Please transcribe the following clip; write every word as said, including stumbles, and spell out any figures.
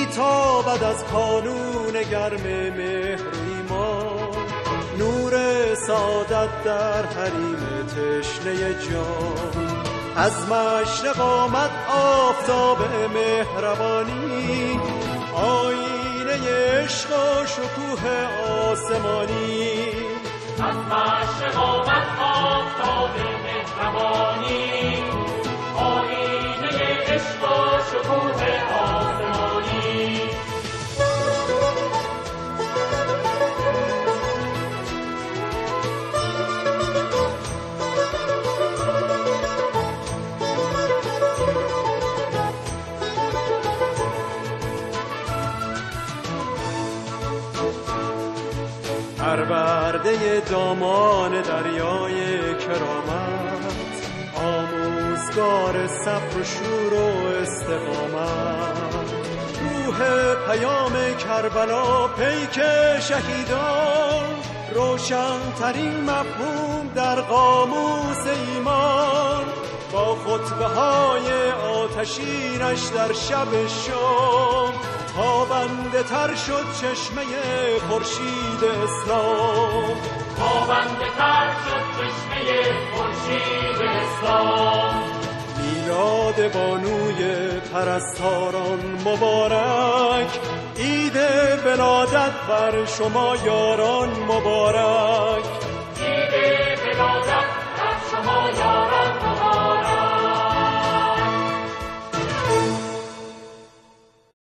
میتابد از کانون گرم مهر ایمان، نور سعادت در حریم تشنه جان. از مشرق آمد آفتاب مهربانی، آینه عشق و شکوه آسمانی. از مشرق آمد آفتاب مهربانی، آینه عشق و شکوه آسمانی. پرورده دامان دریای کرامت، آموزگار صبر و شور و استقامت. روح پیام کربلا پیک شهیدان، روشن‌ترین مفهوم در قاموس ایمان. با خطبه های آتشینش در شب شام، تابنده تر شد چشمه خورشید اسلام. تابنده تر شد چشمه خورشید اسلام. میلاد بانوی پرستاران مبارک، عید ولادت بر شما یاران مبارک. عید ولادت بر شما یاران